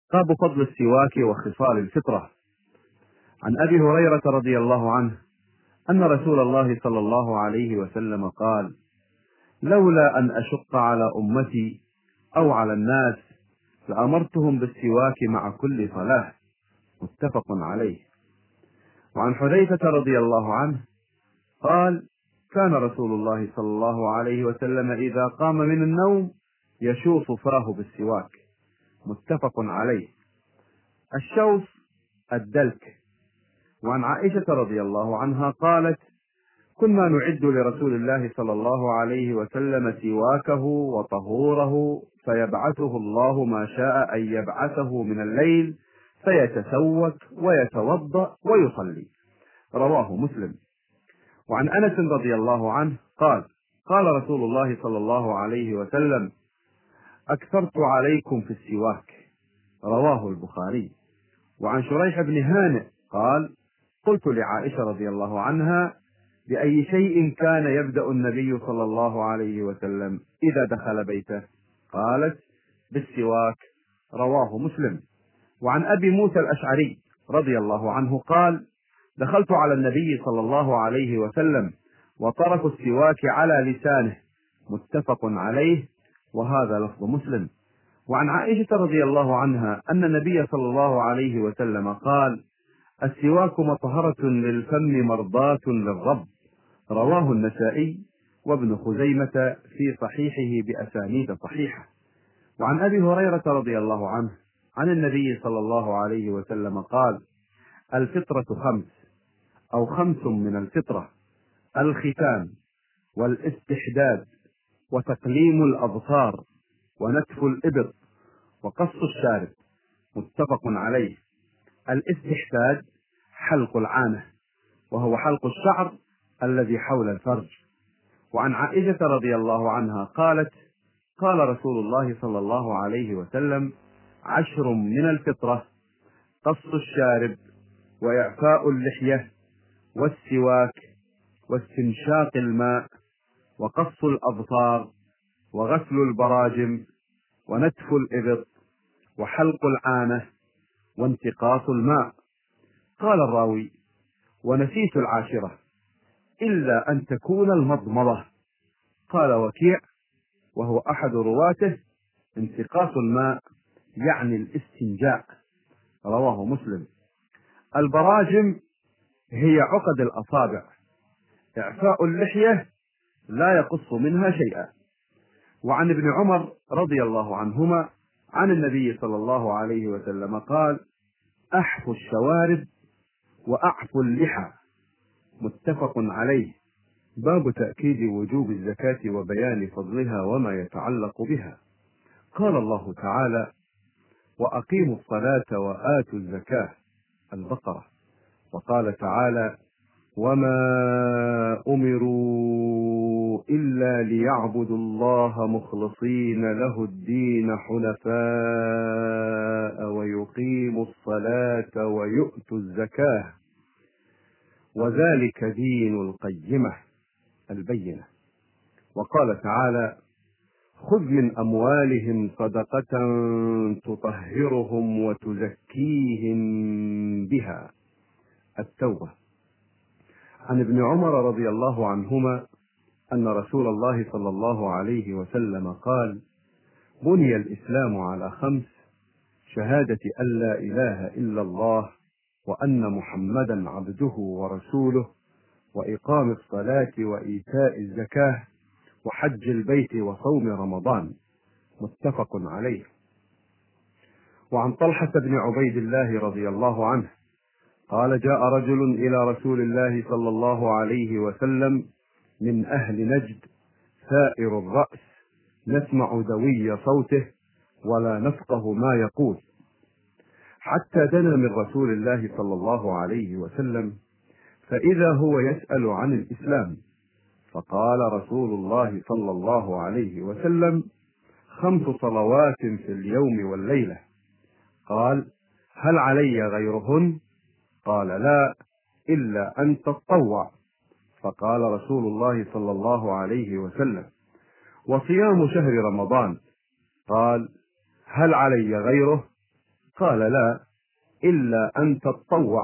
باب فضل السواك وخصال الفطرة. عن أبي هريرة رضي الله عنه أن رسول الله صلى الله عليه وسلم قال: لولا أن أشق على أمتي أو على الناس لأمرتهم بالسواك مع كل صلاة. متفق عليه. وعن حذيفة رضي الله عنه قال: كان رسول الله صلى الله عليه وسلم إذا قام من النوم يشوف فاه بالسواك. متفق عليه. الشوف الدلك. وعن عائشة رضي الله عنها قالت: كنا نعد لرسول الله صلى الله عليه وسلم سواكه وطهوره فيبعثه الله ما شاء أن يبعثه من الليل فيتسوك ويتوضأ ويصلي. رواه مسلم. وعن أنس رضي الله عنه قال: قال رسول الله صلى الله عليه وسلم: أكثرت عليكم في السواك. رواه البخاري. وعن شريح بن هانئ قال: قلت لعائشة رضي الله عنها: بأي شيء كان يبدأ النبي صلى الله عليه وسلم إذا دخل بيته؟ قالت: بالسواك. رواه مسلم. وعن أبي موسى الأشعري رضي الله عنه قال: دخلت على النبي صلى الله عليه وسلم وترك السواك على لسانه. متفق عليه، وهذا لفظ مسلم. وعن عائشة رضي الله عنها أن النبي صلى الله عليه وسلم قال: السواك مطهرة للفم مرضاة للرب. رواه النسائي وابن خزيمة في صحيحه بأسانيد صحيحة. وعن أبي هريرة رضي الله عنه عن النبي صلى الله عليه وسلم قال: الفطرة خمس أو خمس من الفطرة: الختان والاستحداد وتقليم الأظفار ونتف الإبط وقص الشارب. متفق عليه. الاستحداد حلق العانة، وهو حلق الشعر الذي حول الفرج. وعن عائشة رضي الله عنها قالت: قال رسول الله صلى الله عليه وسلم: 10 من الفطرة: قص الشارب وإعفاء اللحية والسواك واستنشاق الماء وقص الأظفار وغسل البراجم ونتف الإبط وحلق العانة وانتقاص الماء. قال الراوي: ونسيت 10 إلا أن تكون المضمضة. قال وكيع وهو أحد رواته: انتقاص الماء يعني الاستنجاء. رواه مسلم. البراجم هي عقد الأصابع. إعفاء اللحية لا يقص منها شيئا. وعن ابن عمر رضي الله عنهما عن النبي صلى الله عليه وسلم قال: أحفوا الشوارب وأعفوا اللحى. متفق عليه. باب تأكيد وجوب الزكاة وبيان فضلها وما يتعلق بها. قال الله تعالى: وأقيموا الصلاة وآتوا الزكاة. البقرة. وقال تعالى: وما أمروا إلا ليعبدوا الله مخلصين له الدين حنفاء ويقيموا الصلاة ويؤتوا الزكاة وذلك دين القيمة. البينة. وقال تعالى: خذ من أموالهم صدقة تطهرهم وتزكيهم بها. التوبة. عن ابن عمر رضي الله عنهما أن رسول الله صلى الله عليه وسلم قال: بني الإسلام على 5: شهادة أن لا إله إلا الله وأن محمدا عبده ورسوله وإقام الصلاة وإيتاء الزكاة وحج البيت وصوم رمضان. متفق عليه. وعن طلحة بن عبيد الله رضي الله عنه قال: جاء رجل إلى رسول الله صلى الله عليه وسلم من أهل نجد ثائر الرأس، نسمع دوي صوته ولا نفقه ما يقول، حتى دنا من رسول الله صلى الله عليه وسلم، فإذا هو يسأل عن الإسلام، فقال رسول الله صلى الله عليه وسلم: 5 صلوات في اليوم والليلة. قال: هل علي غيرهن؟ قال: لا، إلا أن تتطوع. فقال رسول الله صلى الله عليه وسلم: وصيام شهر رمضان؟ قال: هل علي غيره؟ قال: لا، إلا أن تتطوع.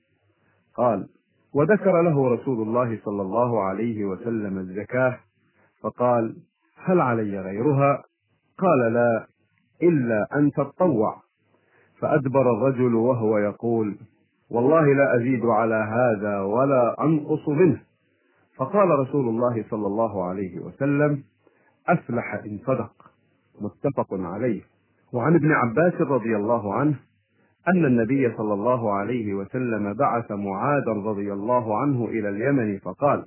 قال: وذكر له رسول الله صلى الله عليه وسلم الزكاة، فقال: هل علي غيرها؟ قال: لا، إلا أن تتطوع. فأدبر الرجل وهو يقول: والله لا أزيد على هذا ولا أنقص منه. فقال رسول الله صلى الله عليه وسلم: أفلح إن صدق. متفق عليه. وعن ابن عباس رضي الله عنه أن النبي صلى الله عليه وسلم بعث معاذا رضي الله عنه إلى اليمن فقال: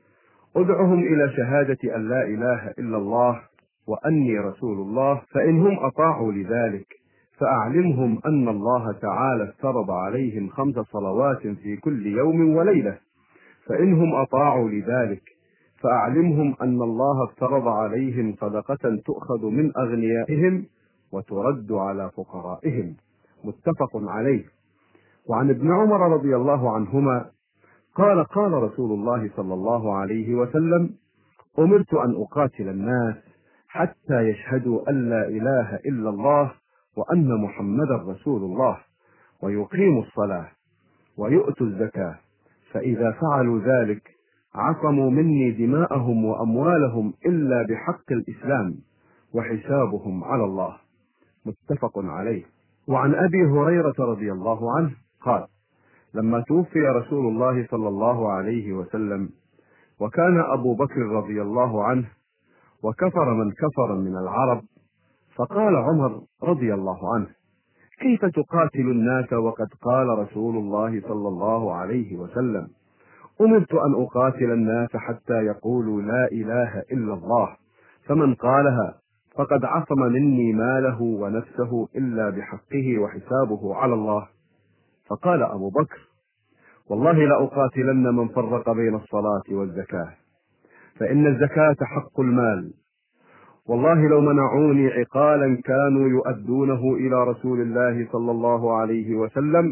ادعهم إلى شهادة أن لا إله إلا الله وأني رسول الله، فإنهم أطاعوا لذلك فأعلمهم أن الله تعالى افترض عليهم 5 صلوات في كل يوم وليلة، فإنهم أطاعوا لذلك فأعلمهم أن الله افترض عليهم صدقة تؤخذ من أغنيائهم وترد على فقرائهم. متفق عليه. وعن ابن عمر رضي الله عنهما قال: قال رسول الله صلى الله عليه وسلم: أمرت أن أقاتل الناس حتى يشهدوا أن لا إله إلا الله وأن محمدا رسول الله، ويقيموا الصلاة ويؤتوا الزكاة، فإذا فعلوا ذلك عصموا مني دماءهم وأموالهم إلا بحق الإسلام، وحسابهم على الله. متفق عليه. وعن أبي هريرة رضي الله عنه قال: لما توفي رسول الله صلى الله عليه وسلم وكان أبو بكر رضي الله عنه وكفر من كفر من العرب، فقال عمر رضي الله عنه: كيف تقاتل الناس وقد قال رسول الله صلى الله عليه وسلم: أمرت أن أقاتل الناس حتى يقولوا لا إله إلا الله، فمن قالها فقد عصم مني ماله ونفسه إلا بحقه وحسابه على الله. فقال أبو بكر: والله لأقاتلن من فرق بين الصلاة والزكاة، فإن الزكاة حق المال، والله لو منعوني عقالا كانوا يؤدونه إلى رسول الله صلى الله عليه وسلم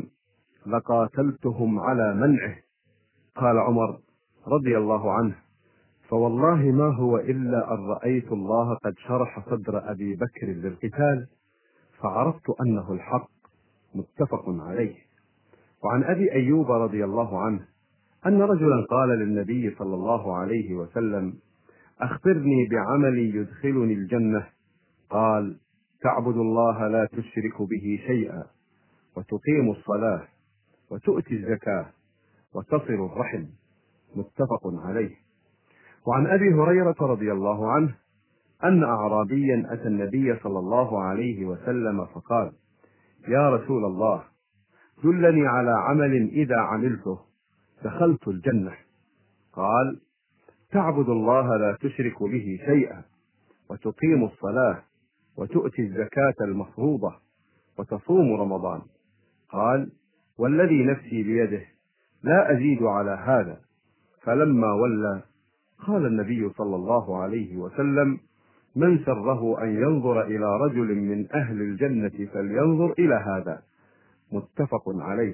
لقاتلتهم على منعه. قال عمر رضي الله عنه: فوالله ما هو إلا أن رأيت الله قد شرح صدر أبي بكر للقتال فعرفت أنه الحق. متفق عليه. وعن أبي أيوب رضي الله عنه أن رجلا قال للنبي صلى الله عليه وسلم: أخبرني بعمل يدخلني الجنة. قال: تعبد الله لا تشرك به شيئا، وتقيم الصلاة، وتؤتي الزكاة، وتصل الرحم. متفق عليه. وعن أبي هريرة رضي الله عنه أن أعرابيا أتى النبي صلى الله عليه وسلم فقال: يا رسول الله، دلني على عمل إذا عملته دخلت الجنة. قال: تعبد الله لا تشرك به شيئا، وتقيم الصلاة، وتؤتي الزكاة المفروضة، وتصوم رمضان. قال: والذي نفسي بيده لا أزيد على هذا. فلما ولى قال النبي صلى الله عليه وسلم: من سره أن ينظر إلى رجل من أهل الجنة فلينظر إلى هذا. متفق عليه.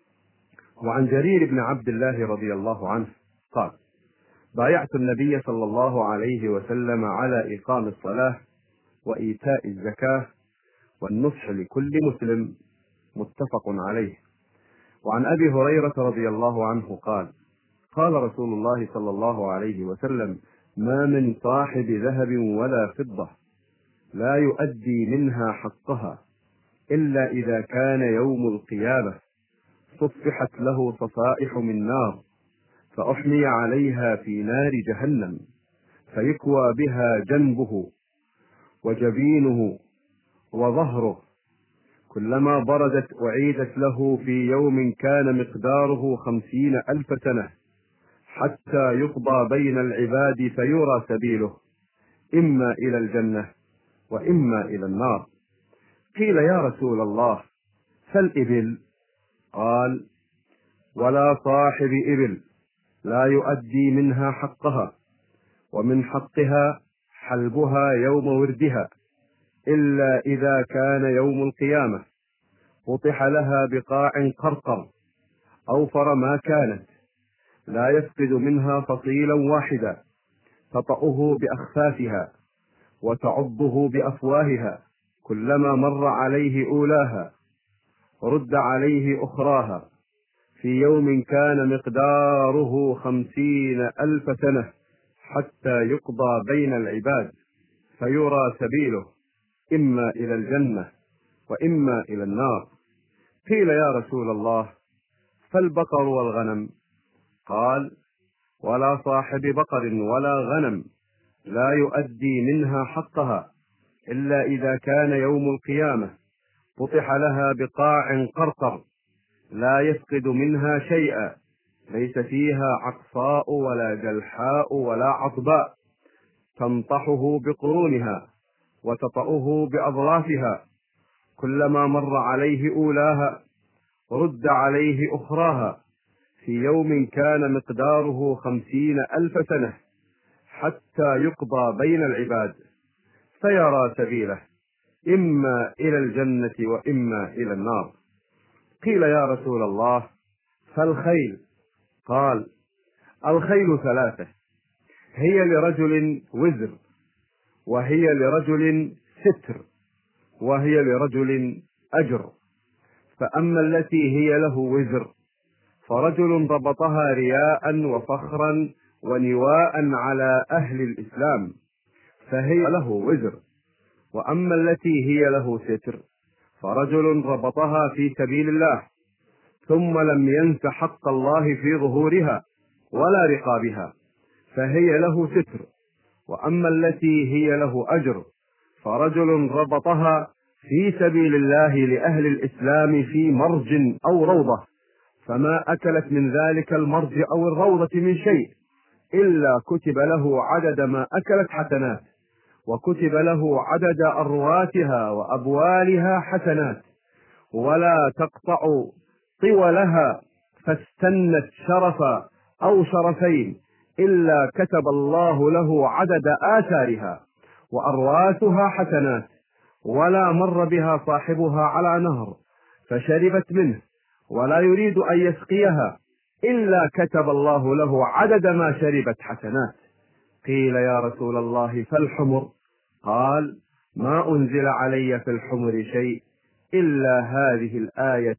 وعن جرير بن عبد الله رضي الله عنه قال: بايعت النبي صلى الله عليه وسلم على إقام الصلاة وإيتاء الزكاة والنصح لكل مسلم. متفق عليه. وعن أبي هريرة رضي الله عنه قال: قال رسول الله صلى الله عليه وسلم: ما من صاحب ذهب ولا فضة لا يؤدي منها حقها إلا إذا كان يوم القيامة صفحت له صفائح من نار، فأحمي عليها في نار جهنم، فيكوى بها جنبه وجبينه وظهره، كلما بردت أعيدت له في يوم كان مقداره 50,000 سنة، حتى يقضى بين العباد فيرى سبيله إما إلى الجنة وإما إلى النار. قيل: يا رسول الله، فالإبل؟ قال: ولا صاحب إبل لا يؤدي منها حقها، ومن حقها حلبها يوم وردها، إلا إذا كان يوم القيامة وطح لها بقاع قرقر أوفر ما كانت، لا يفقد منها فصيلا واحدا، تطأه بأخفافها وتعضه بأفواهها، كلما مر عليه أولاها رد عليه أخراها في يوم كان مقداره 50,000 سنة حتى يقضى بين العباد، فيرى سبيله إما إلى الجنة وإما إلى النار. قيل يا رسول الله: فالبقر والغنم؟ قال: ولا صاحب بقر ولا غنم لا يؤدي منها حقها إلا إذا كان يوم القيامة فتح لها بقاع قرقر لا يفقد منها شيئا، ليس فيها عقصاء ولا جلحاء ولا عطباء، تنطحه بقرونها وتطأه بأظلافها، كلما مر عليه أولاها رد عليه أخراها في يوم كان مقداره 50,000 سنة حتى يقضى بين العباد، فيرى سبيله إما إلى الجنة وإما إلى النار. قيل يا رسول الله: فالخيل؟ قال: الخيل 3، هي لرجل وزر، وهي لرجل ستر، وهي لرجل أجر. فأما التي هي له وزر فرجل ربطها رياء وفخرا ونواء على أهل الإسلام فهي له وزر. وأما التي هي له ستر فرجل ربطها في سبيل الله ثم لم ينس حق الله في ظهورها ولا رقابها فهي له ستر. وأما التي هي له أجر فرجل ربطها في سبيل الله لأهل الإسلام في مرج أو روضة، فما أكلت من ذلك المرج أو الروضة من شيء إلا كتب له عدد ما أكلت حسنات، وكتب له عدد أرواتها وأبوالها حسنات، ولا تقطع طولها فاستنت شرفا أو شرفين إلا كتب الله له عدد آثارها وأرواتها حسنات، ولا مر بها صاحبها على نهر فشربت منه ولا يريد أن يسقيها إلا كتب الله له عدد ما شربت حسنات. قيل يا رسول الله: فالحمر؟ قال: ما أنزل علي في الحمر شيء إلا هذه الآية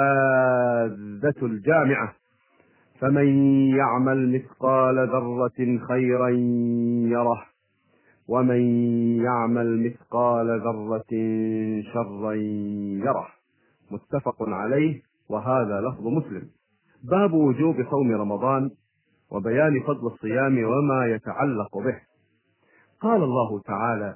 الفاذة الجامعة: فمن يعمل مثقال ذرة خيرا يره، ومن يعمل مثقال ذرة شرا يره. متفق عليه، وهذا لفظ مسلم. باب وجوب صوم رمضان وبيان فضل الصيام وما يتعلق به. قال الله تعالى: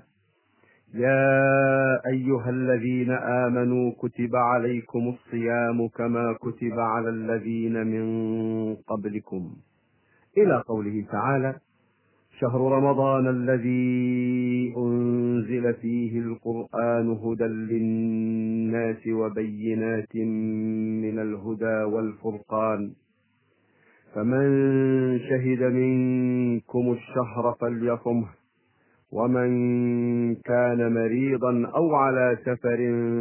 يا أيها الذين آمنوا كتب عليكم الصيام كما كتب على الذين من قبلكم، إلى قوله تعالى: شهر رمضان الذي أنزل فيه القرآن هدى للناس وبينات من الهدى والفرقان، فمن شهد منكم الشهر فليصمه، ومن كان مريضا أو على سفر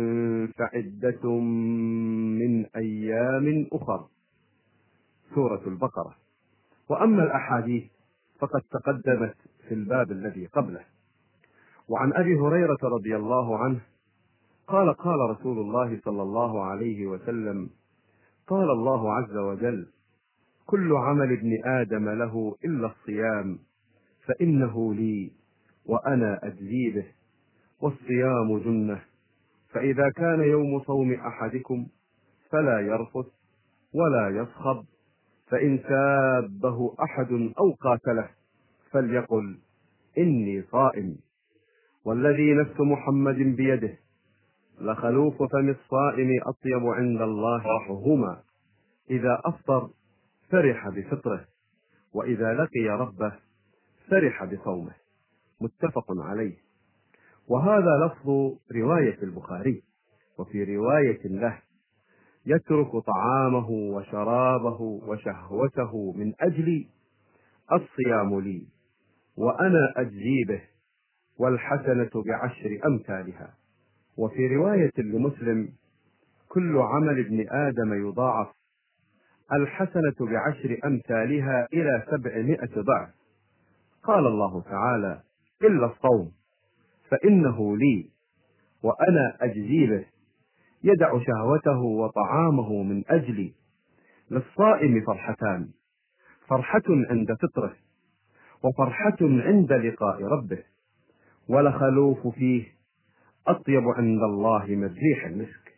فعدة من أيام أخر. سورة البقرة. وأما الأحاديث فقد تقدمت في الباب الذي قبله. وعن أبي هريرة رضي الله عنه قال: قال رسول الله صلى الله عليه وسلم: قال الله عز وجل: كل عمل ابن آدم له إلا الصيام فإنه لي وأنا أجزي به، والصيام جنة، فإذا كان يوم صوم أحدكم فلا يرفث ولا يصخب، فإن سابه أحد أو قاتله فليقل إني صائم، والذي نفس محمد بيده لخلوف فم الصائم أطيب عند الله ريحهما، إذا أفطر فرح بفطره، وإذا لقي ربه فرح بصومه. متفق عليه. وهذا لفظ رواية البخاري. وفي رواية له: يترك طعامه وشرابه وشهوته من أجلي، الصيام لي وأنا أجزي به، والحسنة ب10 أمثالها. وفي رواية لمسلم: كل عمل ابن آدم يضاعف، الحسنة ب10 أمثالها إلى 700 ضعف. قال الله تعالى: إلا الصوم فإنه لي وأنا أجزي به، يدع شهوته وطعامه من أجلي. للصائم فرحتان: فرحة عند فطره، وفرحة عند لقاء ربه، ولخلوف فيه أطيب عند الله من ريح المسك.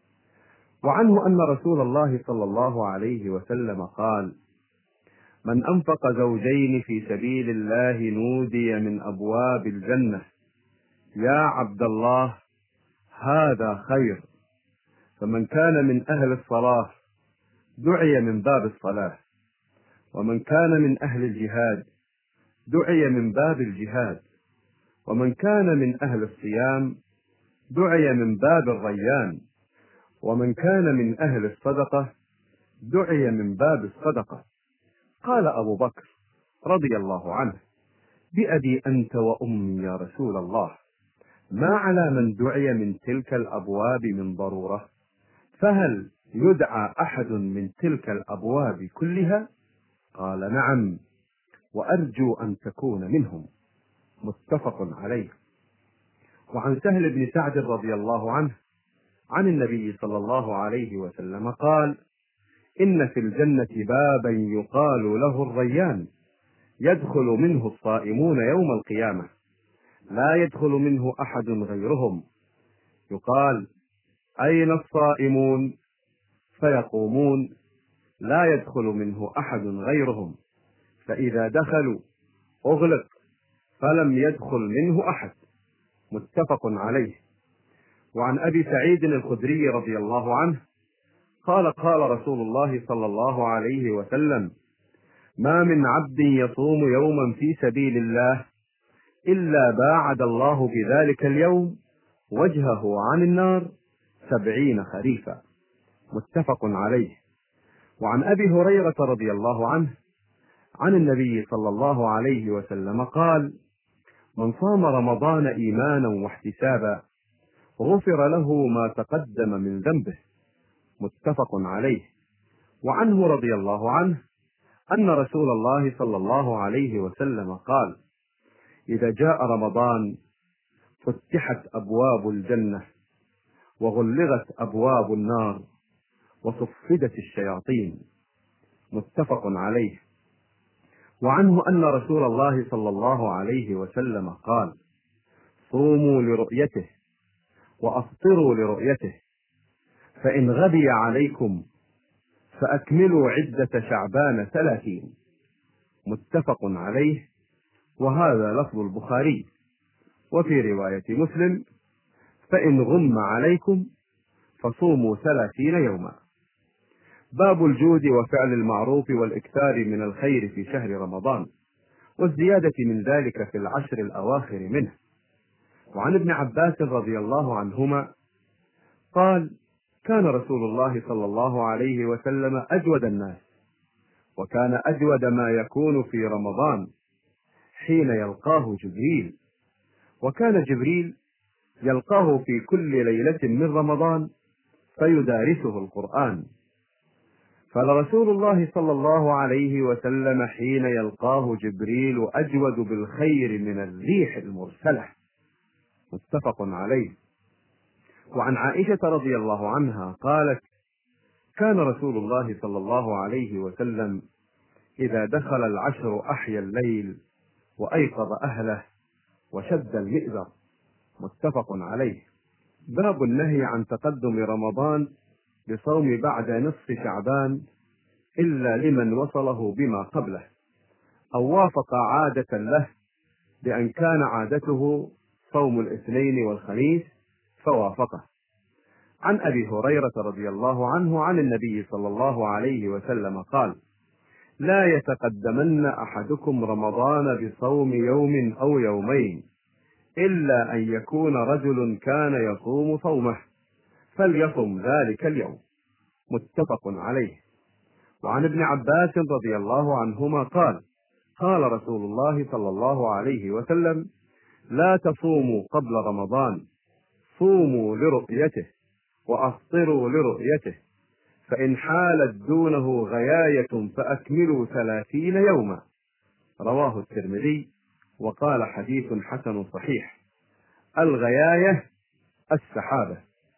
وعنه أن رسول الله صلى الله عليه وسلم قال: من أنفق زوجين في سبيل الله نودي من أبواب الجنة: يا عبد الله، هذا خير. فمن كان من أهل الصلاة دعي من باب الصلاة، ومن كان من أهل الجهاد دعي من باب الجهاد، ومن كان من أهل الصيام دعي من باب الريان، ومن كان من أهل الصدقة دعي من باب الصدقة. قال أبو بكر رضي الله عنه: بأبي أنت وأمي يا رسول الله، ما على من دعي من تلك الأبواب من ضرورة؟ فهل يدعى أحد من تلك الأبواب كلها؟ قال: نعم، وأرجو أن تكون منهم. متفق عليه. وعن سهل بن سعد رضي الله عنه عن النبي صلى الله عليه وسلم قال: إن في الجنة بابا يقال له الريان، يدخل منه الصائمون يوم القيامة، لا يدخل منه أحد غيرهم. يقال: أين الصائمون؟ فيقومون: لا يدخل منه أحد غيرهم. فإذا دخلوا أغلق، فلم يدخل منه أحد. متفق عليه. وعن أبي سعيد الخدري رضي الله عنه قال: قال رسول الله صلى الله عليه وسلم: ما من عبد يصوم يوما في سبيل الله إلا باعد الله بذلك اليوم وجهه عن النار 70 خريفا. متفق عليه. وعن أبي هريرة رضي الله عنه عن النبي صلى الله عليه وسلم قال: من صام رمضان إيمانا واحتسابا غفر له ما تقدم من ذنبه. متفق عليه. وعنه رضي الله عنه أن رسول الله صلى الله عليه وسلم قال: إذا جاء رمضان فتحت أبواب الجنة، وغلظت أبواب النار، وصفدت الشياطين. متفق عليه. وعنه أن رسول الله صلى الله عليه وسلم قال: صوموا لرؤيته وأفطروا لرؤيته، فإن غبي عليكم فأكملوا عدة شعبان 30. متفق عليه. وهذا لفظ البخاري. وفي رواية مسلم: فإن غم عليكم فصوموا 30 يوما. باب الجود وفعل المعروف والإكثار من الخير في شهر رمضان، والزيادة من ذلك في العشر الأواخر منه. وعن ابن عباس رضي الله عنهما قال: كان رسول الله صلى الله عليه وسلم أجود الناس، وكان أجود ما يكون في رمضان حين يلقاه جبريل، وكان جبريل يلقاه في كل ليلة من رمضان فيدارسه القرآن. فلرسول الله صلى الله عليه وسلم حين يلقاه جبريل أجود بالخير من الريح المرسلة. متفق عليه. وعن عائشة رضي الله عنها قالت: كان رسول الله صلى الله عليه وسلم إذا دخل العشر أحيا الليل وأيقظ أهله وشد المئزر. متفق عليه. باب النهي عن تقدم رمضان بصوم بعد نصف شعبان إلا لمن وصله بما قبله، أو وافق عادة له، بأن كان عادته صوم الاثنين والخميس فوافقه. عن أبي هريرة رضي الله عنه عن النبي صلى الله عليه وسلم قال: لا يتقدمن أحدكم رمضان بصوم يوم أو يومين، إلا أن يكون رجل كان يصوم صومه فليصم ذلك اليوم. متفق عليه. وعن ابن عباس رضي الله عنهما قال: قال رسول الله صلى الله عليه وسلم: لا تصوموا قبل رمضان، صوموا لرؤيته وأفطروا لرؤيته، فإن حالت دونه غياية فأكملوا 30 يوما. رواه الترمذي وقال: حديث حسن صحيح. الغياية السحابة.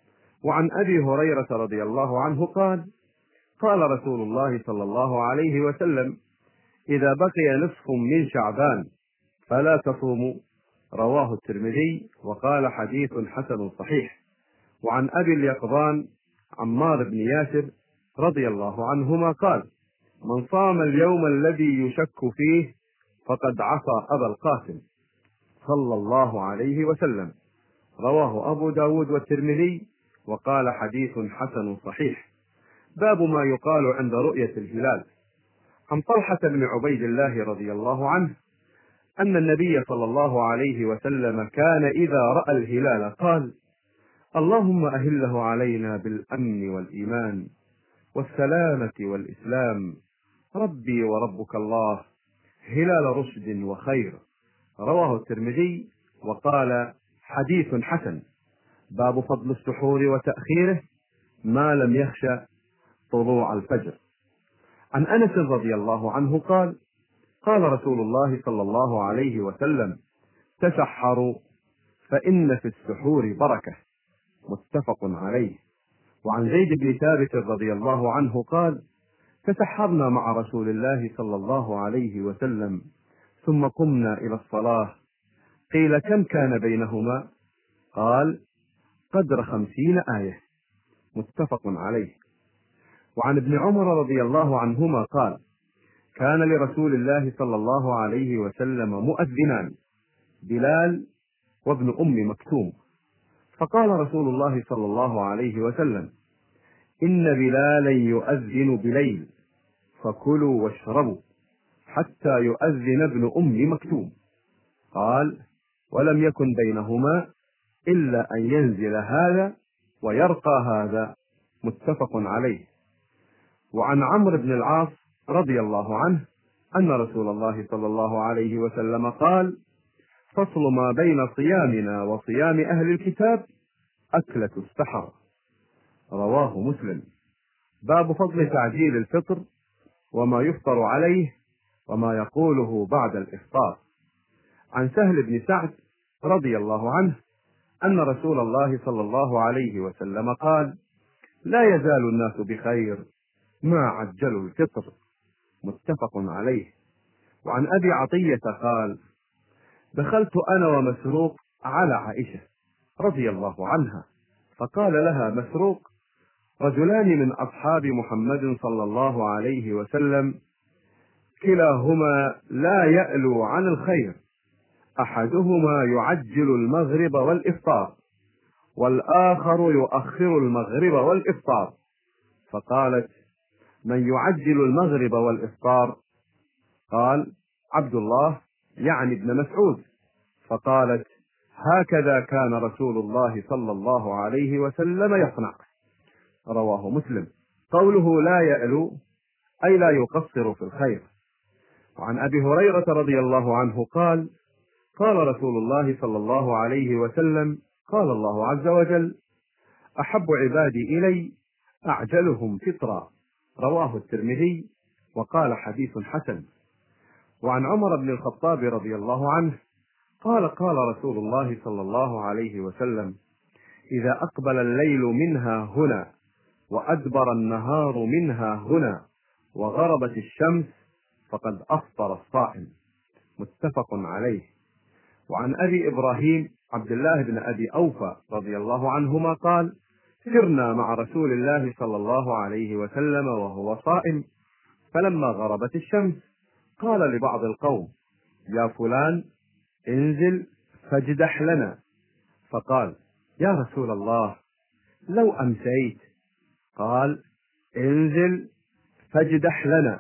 وعن أبي هريرة رضي الله عنه قال: قال رسول الله صلى الله عليه وسلم: إذا بقي نصف من شعبان فلا تصوموا. رواه الترمذي وقال حديث حسن صحيح. وعن أبي اليقظان عمار بن ياسر رضي الله عنهما قال: من صام اليوم الذي يشك فيه فقد عصى أبا القاسم صلى الله عليه وسلم. رواه أبو داود والترمذي وقال حديث حسن صحيح. باب ما يقال عند رؤية الهلال. عن طلحة بن عبيد الله رضي الله عنه أن النبي صلى الله عليه وسلم كان إذا رأى الهلال قال: اللهم أهله علينا بالأمن والإيمان والسلامة والإسلام، ربي وربك الله، هلال رشد وخير. رواه الترمذي وقال حديث حسن. باب فضل السحور وتأخيره ما لم يخشى طلوع الفجر. عن أنس رضي الله عنه قال: قال رسول الله صلى الله عليه وسلم: تسحروا فإن في السحور بركة. متفق عليه. وعن زيد بن ثابت رضي الله عنه قال: تسحرنا مع رسول الله صلى الله عليه وسلم ثم قمنا إلى الصلاة، قيل: كم كان بينهما؟ قال: قدر 50 آية. متفق عليه. وعن ابن عمر رضي الله عنهما قال: كان لرسول الله صلى الله عليه وسلم مؤذنان، بلال وابن أم مكتوم، فقال رسول الله صلى الله عليه وسلم: إن بلالا يؤذن بليل فكلوا واشربوا حتى يؤذن ابن أم مكتوم. قال: ولم يكن بينهما إلا أن ينزل هذا ويرقى هذا. متفق عليه. وعن عمرو بن العاص رضي الله عنه أن رسول الله صلى الله عليه وسلم قال: فصل ما بين صيامنا وصيام أهل الكتاب أكلة السحر. رواه مسلم. باب فضل تعجيل الفطر وما يفطر عليه وما يقوله بعد الإفطار. عن سهل بن سعد رضي الله عنه أن رسول الله صلى الله عليه وسلم قال: لا يزال الناس بخير ما عجلوا الفطر. متفق عليه. وعن أبي عطية قال: دخلت أنا ومسروق على عائشة رضي الله عنها، فقال لها مسروق: رجلان من أصحاب محمد صلى الله عليه وسلم كلاهما لا يألو عن الخير، أحدهما يعجل المغرب والإفطار والآخر يؤخر المغرب والإفطار. فقالت: من يعجل المغرب والإفطار؟ قال: عبد الله يعني ابن مسعود. فقالت: هكذا كان رسول الله صلى الله عليه وسلم يصنع. رواه مسلم. قوله لا يألو أي لا يقصر في الخير. وعن أبي هريرة رضي الله عنه قال: قال رسول الله صلى الله عليه وسلم: قال الله عز وجل: أحب عبادي إلي أعجلهم فطرا. رواه الترمذي وقال حديث حسن. وعن عمر بن الخطاب رضي الله عنه قال: قال رسول الله صلى الله عليه وسلم: إذا أقبل الليل منها هنا وأدبر النهار منها هنا وغربت الشمس فقد أفطر الصائم. متفق عليه. وعن أبي إبراهيم عبد الله بن أبي أوفى رضي الله عنهما قال: سرنا مع رسول الله صلى الله عليه وسلم وهو صائم، فلما غربت الشمس قال لبعض القوم: يا فلان انزل فاجدح لنا. فقال: يا رسول الله لو أمسيت. قال: انزل فاجدح لنا.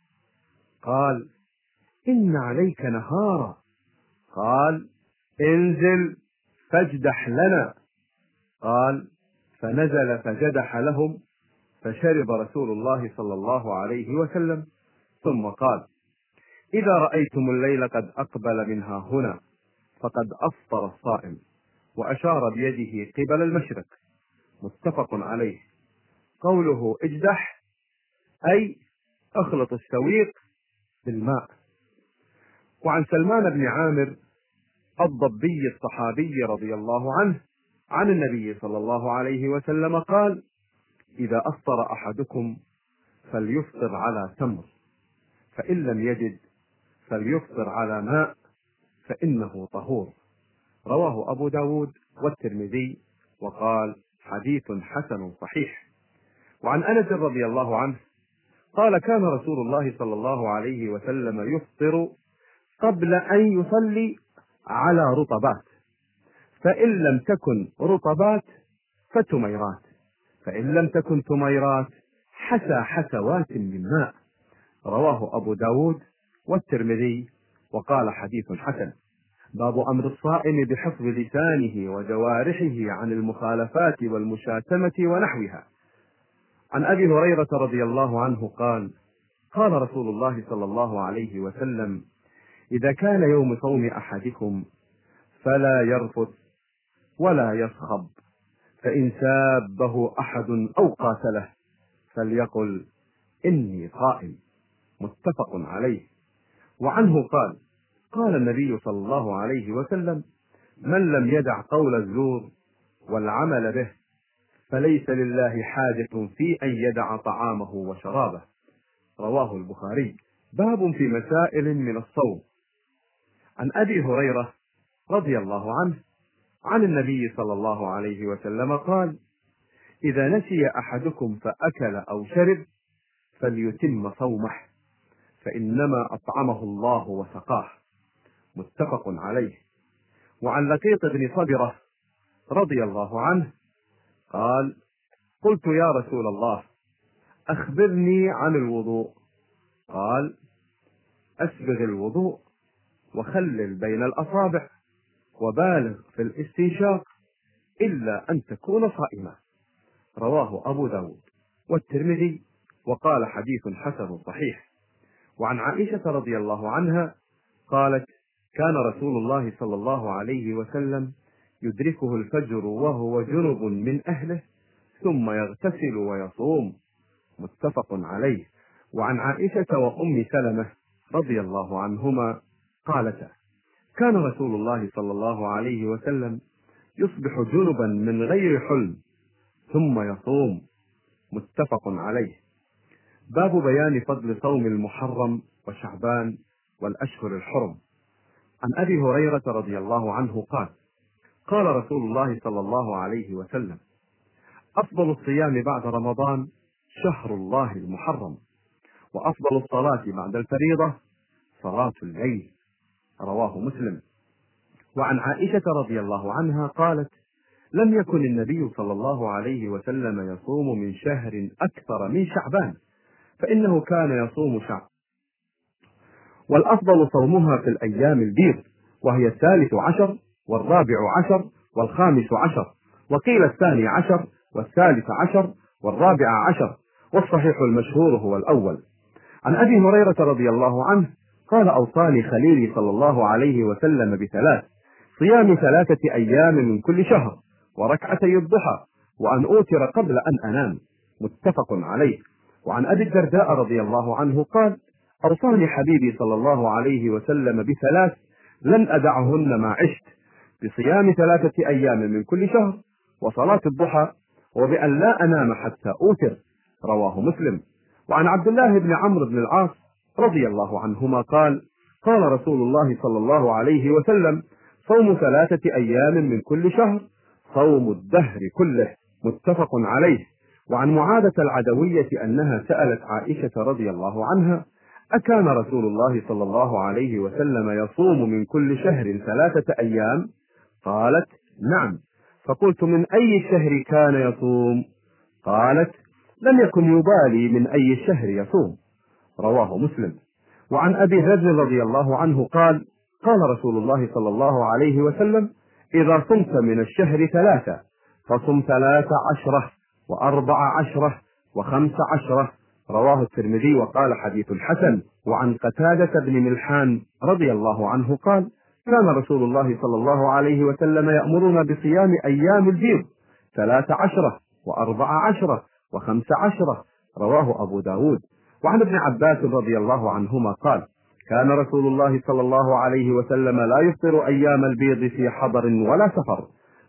قال: إن عليك نهارا. قال: انزل فاجدح لنا. قال: فنزل فجدح لهم، فشرب رسول الله صلى الله عليه وسلم، ثم قال: إذا رأيتم الليل قد أقبل منها هنا فقد أفطر الصائم، وأشار بيده قبل المشرق. متفق عليه. قوله اجدح أي اخلط السويق بالماء. وعن سلمان بن عامر الضبي الصحابي رضي الله عنه عن النبي صلى الله عليه وسلم قال: إذا أفطر أحدكم فليفطر على تمر، فإن لم يجد فليفطر على ماء، فإنه طهور. رواه أبو داود والترمذي، وقال: حديث حسن صحيح. وعن أنس رضي الله عنه قال: كان رسول الله صلى الله عليه وسلم يفطر قبل أن يصلي على رطبات، فإن لم تكن رطبات فتميرات، فإن لم تكن تميرات حسى حسوات من ماء. رواه أبو داود والترمذي، وقال: حديث حسن. باب أمر الصائم بحفظ لسانه وجوارحه عن المخالفات والمشاتمة ونحوها. عن أبي هريرة رضي الله عنه قال: قال رسول الله صلى الله عليه وسلم: إذا كان يوم صوم أحدكم فلا يرفث ولا يصخب، فإن سابه أحد أو قاتله فليقل: إني صائم. متفق عليه. وعنه قال: قال النبي صلى الله عليه وسلم: من لم يدع قول الزور والعمل به فليس لله حاجة في أن يدع طعامه وشرابه. رواه البخاري. باب في مسائل من الصوم. عن أبي هريرة رضي الله عنه عن النبي صلى الله عليه وسلم قال: إذا نسي أحدكم فأكل أو شرب فليتم صومه، فإنما أطعمه الله وسقاه. متفق عليه. وعن لقيط بن صبرة رضي الله عنه قال: قلت: يا رسول الله، أخبرني عن الوضوء. قال: أسبغ الوضوء وخلل بين الأصابع وبالغ في الاستنشاق إلا أن تكون صائما. رواه أبو داود والترمذي، وقال: حديث حسن صحيح. وعن عائشة رضي الله عنها قالت: كان رسول الله صلى الله عليه وسلم يدركه الفجر وهو جنب من أهله ثم يغتسل ويصوم. متفق عليه. وعن عائشة وأم سلمة رضي الله عنهما قالتا: كان رسول الله صلى الله عليه وسلم يصبح جنبا من غير حلم ثم يصوم. متفق عليه. باب بيان فضل صوم المحرم وشعبان والأشهر الحرم. عن أبي هريرة رضي الله عنه قال: قال رسول الله صلى الله عليه وسلم: أفضل الصيام بعد رمضان شهر الله المحرم، وأفضل الصلاة بعد الفريضة صلاة الليل. رواه مسلم. وعن عائشة رضي الله عنها قالت: لم يكن النبي صلى الله عليه وسلم يصوم من شهر أكثر من شعبان، فإنه كان يصوم شعبان، والأفضل صومها في الأيام البيض، وهي 13 و14 و15، وقيل 12 و13 و14، والصحيح المشهور هو الأول. عن أبي هريرة رضي الله عنه قال: أوصاني خليلي صلى الله عليه وسلم بثلاث: صيام 3 أيام من كل شهر، وركعتي الضحى، وأن أوتر قبل أن أنام. متفق عليه. وعن أبي الدرداء رضي الله عنه قال: أوصاني حبيبي صلى الله عليه وسلم بثلاث لن أدعهن ما عشت: بصيام 3 أيام من كل شهر، وصلاة الضحى، وبأن لا أنام حتى أوتر. رواه مسلم. وعن عبد الله بن عمرو بن العاص رضي الله عنهما قال: قال رسول الله صلى الله عليه وسلم: صوم 3 أيام من كل شهر صوم الدهر كله. متفق عليه. وعن معاذة العدوية أنها سألت عائشة رضي الله عنها: أكان رسول الله صلى الله عليه وسلم يصوم من كل شهر 3 أيام؟ قالت: نعم. فقلت: من أي شهر كان يصوم؟ قالت: لم يكن يبالي من أي شهر يصوم. رواه مسلم. وعن أبي ذر رضي الله عنه قال: قال رسول الله صلى الله عليه وسلم: إذا صمت من الشهر 3 فصم 13 و14 و15. رواه الترمذي، وقال: حديث حسن. وعن قتادة بن ملحان رضي الله عنه قال: كان رسول الله صلى الله عليه وسلم يأمرنا بصيام أيام البيض 13 و14 و15. رواه أبو داود. وعن ابن عباس رضي الله عنهما قال: كان رسول الله صلى الله عليه وسلم لا يفطر أيام البيض في حضر ولا سفر.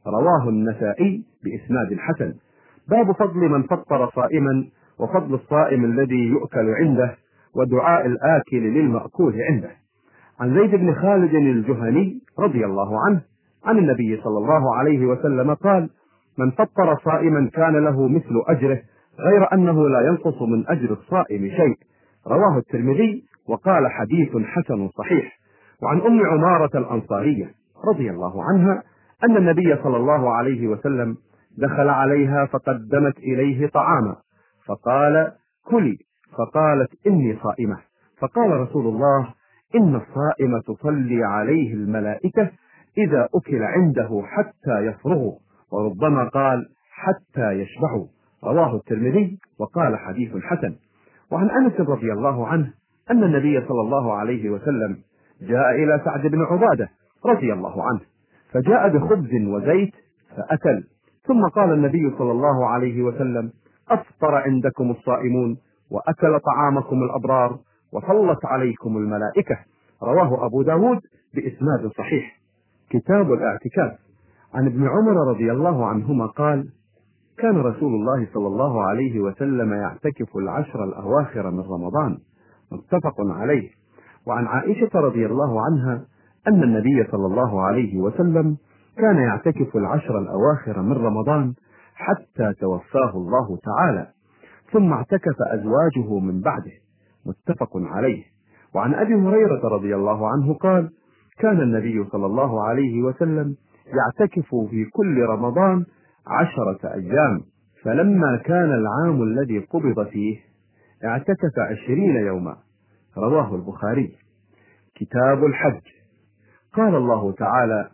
رواه النسائي بإسناد حسن. باب فضل من فطر صائما، وفضل الصائم الذي يؤكل عنده، ودعاء الآكل للمأكول عنده. عن زيد بن خالد الجهني رضي الله عنه عن النبي صلى الله عليه وسلم قال: من فطر صائما كان له مثل أجره، غير أنه لا ينقص من أجر الصائم شيء. رواه الترمذي وقال: حديث حسن صحيح. وعن أم عمارة الأنصارية رضي الله عنها أن النبي صلى الله عليه وسلم دخل عليها فقدمت إليه طعاما فقال: كلي. فقالت: إني صائمة. فقال رسول الله: إن الصائم تصلي عليه الملائكة إذا أكل عنده حتى يفرغوا، وربما قال: حتى يشبعوا. رواه الترمذي وقال: حديث حسن. وعن أنس رضي الله عنه أن النبي صلى الله عليه وسلم جاء إلى سعد بن عبادة رضي الله عنه، فجاء بخبز وزيت فأكل، ثم قال النبي صلى الله عليه وسلم: أفطر عندكم الصائمون، وأكل طعامكم الأبرار، وصلت عليكم الملائكة. رواه أبو داود بإسناد صحيح. كتاب الاعتكاف. عن ابن عمر رضي الله عنهما قال: كان رسول الله صلى الله عليه وسلم يعتكف العشر الأواخر من رمضان، متفق عليه. وعن عائشة رضي الله عنها أن النبي صلى الله عليه وسلم كان يعتكف العشر الأواخر من رمضان حتى توفاه الله تعالى، ثم اعتكف أزواجه من بعده، متفق عليه. وعن أبي هريرة رضي الله عنه قال: كان النبي صلى الله عليه وسلم يعتكف في كل رمضان 10 أيام، فلما كان العام الذي قبض فيه اعتكف 20 يوما. رواه البخاري. كتاب الحج. قال الله تعالى: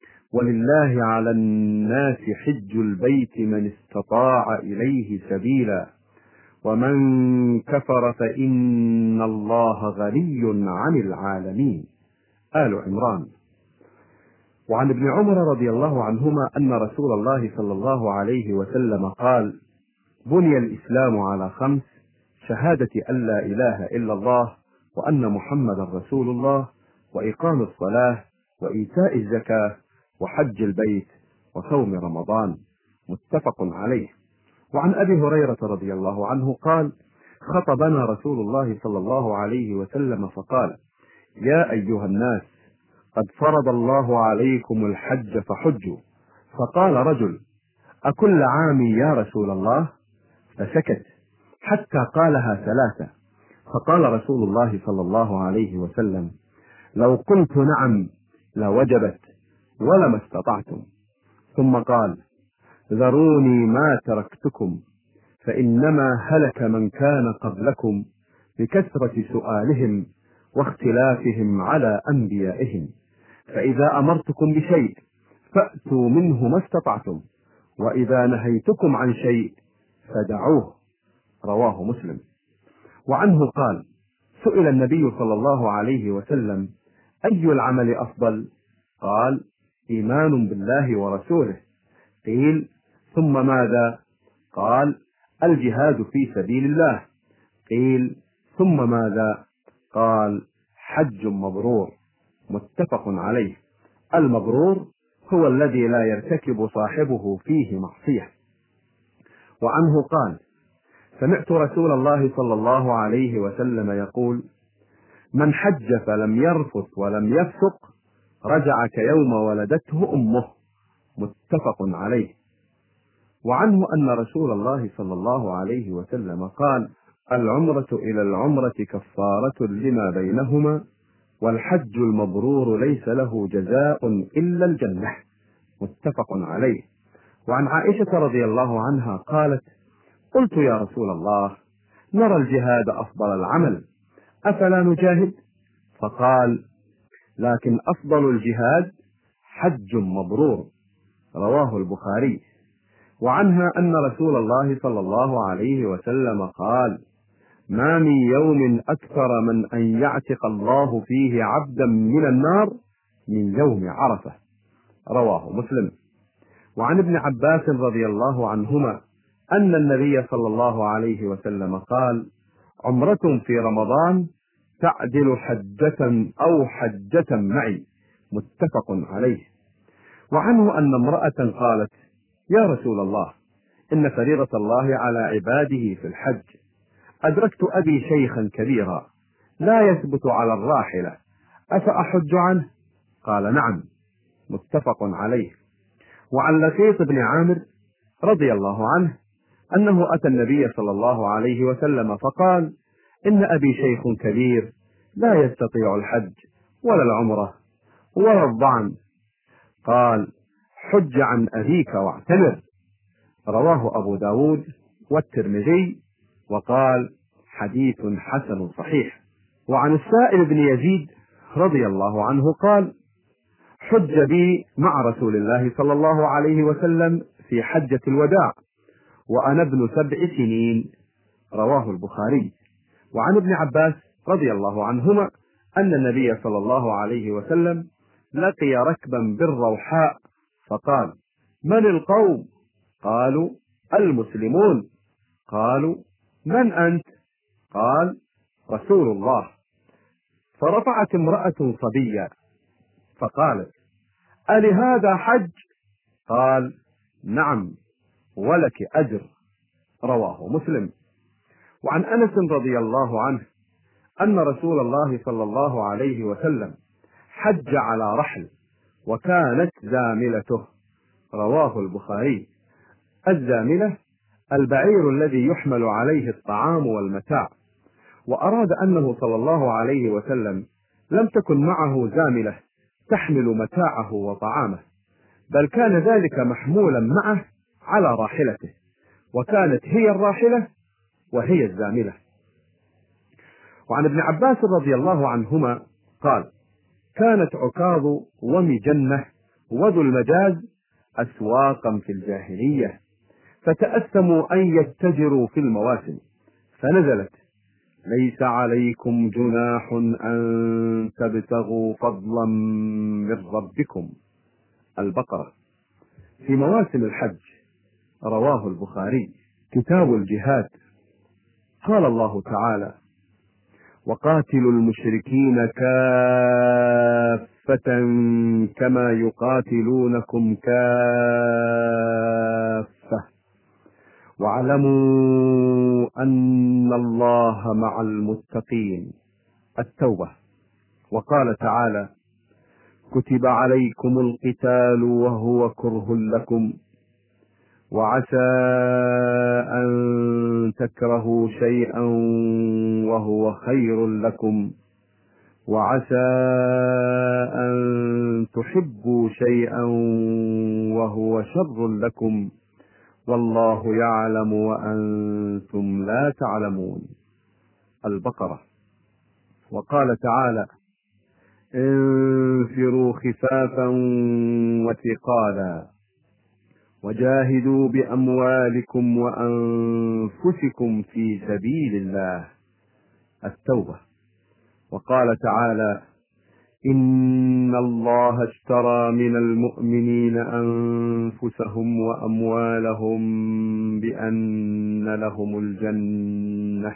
ولله على الناس حج البيت من استطاع إليه سبيلا، ومن كفر فإن الله غني عن العالمين. آل عمران. وعن ابن عمر رضي الله عنهما أن رسول الله صلى الله عليه وسلم قال: بني الإسلام على 5: شهادة أن لا إله إلا الله، وأن محمد رسول الله، وإقام الصلاة، وإيتاء الزكاة، وحج البيت، وصوم رمضان، متفق عليه. وعن أبي هريرة رضي الله عنه قال: خطبنا رسول الله صلى الله عليه وسلم فقال: يا أيها الناس، قد فرض الله عليكم الحج فحجوا. فقال رجل: أكل عام يا رسول الله؟ فسكت حتى قالها 3. فقال رسول الله صلى الله عليه وسلم: لو قلت نعم لوجبت ولما استطعتم. ثم قال: ذروني ما تركتكم، فإنما هلك من كان قبلكم بكثرة سؤالهم واختلافهم على أنبيائهم، فإذا أمرتكم بشيء فأتوا منه ما استطعتم، وإذا نهيتكم عن شيء فدعوه. رواه مسلم. وعنه قال: سئل النبي صلى الله عليه وسلم: أي العمل أفضل؟ قال: إيمان بالله ورسوله. قيل: ثم ماذا؟ قال: الجهاد في سبيل الله. قيل: ثم ماذا؟ قال: حج مبرور، متفق عليه. المبرور هو الذي لا يرتكب صاحبه فيه معصية. وعنه قال: سمعت رسول الله صلى الله عليه وسلم يقول: من حج فلم يرفث ولم يفسق رجع كيوم ولدته أمه، متفق عليه. وعنه أن رسول الله صلى الله عليه وسلم قال: العمرة إلى العمرة كفارة لما بينهما، والحج المبرور ليس له جزاء إلا الجنة، متفق عليه. وعن عائشة رضي الله عنها قالت: قلت يا رسول الله، نرى الجهاد أفضل العمل، أفلا نجاهد؟ فقال: لكن أفضل الجهاد حج مبرور. رواه البخاري. وعنها أن رسول الله صلى الله عليه وسلم قال: ما من يوم أكثر من أن يعتق الله فيه عبدا من النار من يوم عرفة. رواه مسلم. وعن ابن عباس رضي الله عنهما أن النبي صلى الله عليه وسلم قال: عمرة في رمضان تعدل حجة أو حجة معي، متفق عليه. وعنه أن امرأة قالت: يا رسول الله، إن فريضة الله على عباده في الحج، أدركت أبي شيخا كبيرا لا يثبت على الراحلة، أفأحج عنه؟ قال: نعم. متفق عليه. وعن لقيط بن عامر رضي الله عنه أنه أتى النبي صلى الله عليه وسلم فقال: إن أبي شيخ كبير لا يستطيع الحج ولا العمرة ولا الضعن. قال: حج عن أبيك واعتمر. رواه أبو داود والترمذي، وقال: حديث حسن صحيح. وعن السائب بن يزيد رضي الله عنه قال: حج بي مع رسول الله صلى الله عليه وسلم في حجة الوداع وأنا ابن 7 سنين. رواه البخاري. وعن ابن عباس رضي الله عنهما أن النبي صلى الله عليه وسلم لقي ركبا بالروحاء فقال: من القوم؟ قالوا: المسلمون. قالوا: من أنت؟ قال: رسول الله. فرفعت امرأة صبيا فقالت: ألهذا حج؟ قال: نعم، ولك أجر. رواه مسلم. وعن أنس رضي الله عنه أن رسول الله صلى الله عليه وسلم حج على رحل وكانت زاملته. رواه البخاري. الزاملة البعير الذي يحمل عليه الطعام والمتاع، وأراد أنه صلى الله عليه وسلم لم تكن معه زاملة تحمل متاعه وطعامه، بل كان ذلك محمولا معه على راحلته، وكانت هي الراحلة وهي الزاملة. وعن ابن عباس رضي الله عنهما قال: كانت عكاظ ومجنة وذو المجاز أسواقا في الجاهلية، فتأثموا أن يتجروا في المواسم، فنزلت: ليس عليكم جناح أن تبتغوا فضلا من ربكم. البقرة. في مواسم الحج. رواه البخاري. كتاب الجهاد. قال الله تعالى: وقاتلوا المشركين كافة كما يقاتلونكم كافة واعلموا أن الله مع المتقين. التوبة. وقال تعالى: كتب عليكم القتال وهو كره لكم وعسى أن تكرهوا شيئا وهو خير لكم وعسى أن تحبوا شيئا وهو شر لكم والله يعلم وأنتم لا تعلمون. البقرة. وقال تعالى: انفروا خفافا وثقالا وجاهدوا بأموالكم وأنفسكم في سبيل الله. التوبة. وقال تعالى: إن الله اشترى من المؤمنين أنفسهم وأموالهم بأن لهم الجنة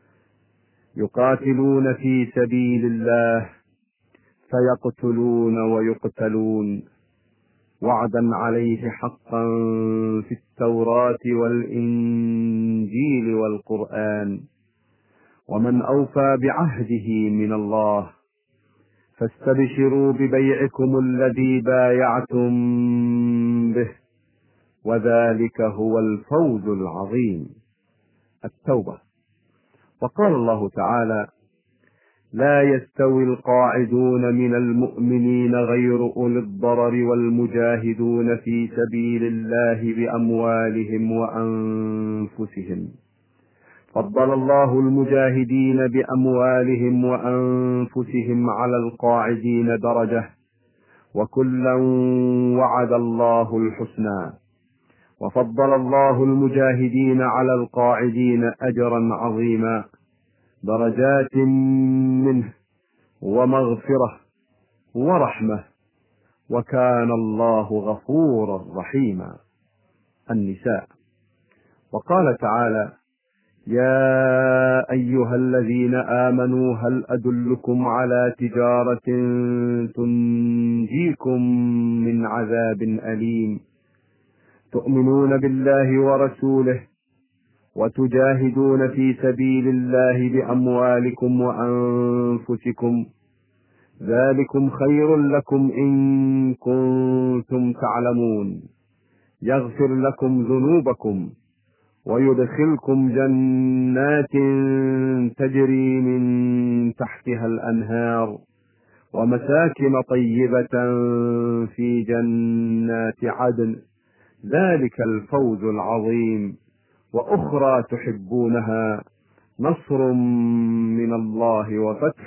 يقاتلون في سبيل الله فيقتلون ويقتلون وعدا عليه حقا في التوراة والإنجيل والقرآن، ومن أوفى بعهده من الله، فاستبشروا ببيعكم الذي بايعتم به، وذلك هو الفوز العظيم. التوبة. وقال الله تعالى: لا يستوي القاعدون من المؤمنين غير أولي الضرر والمجاهدون في سبيل الله بأموالهم وأنفسهم، فضل الله المجاهدين بأموالهم وأنفسهم على القاعدين درجة، وكلا وعد الله الحسنى، وفضل الله المجاهدين على القاعدين أجرا عظيما، درجات منه ومغفرة ورحمة، وكان الله غفورا رحيما. النساء. وقال تعالى: يا أيها الذين آمنوا هل أدلكم على تجارة تنجيكم من عذاب أليم تؤمنون بالله ورسوله وتجاهدون في سبيل الله بأموالكم وأنفسكم ذلكم خير لكم إن كنتم تعلمون يغفر لكم ذنوبكم ويدخلكم جنات تجري من تحتها الأنهار ومساكن طيبة في جنات عدن ذلك الفوز العظيم وأخرى تحبونها نصر من الله وفتح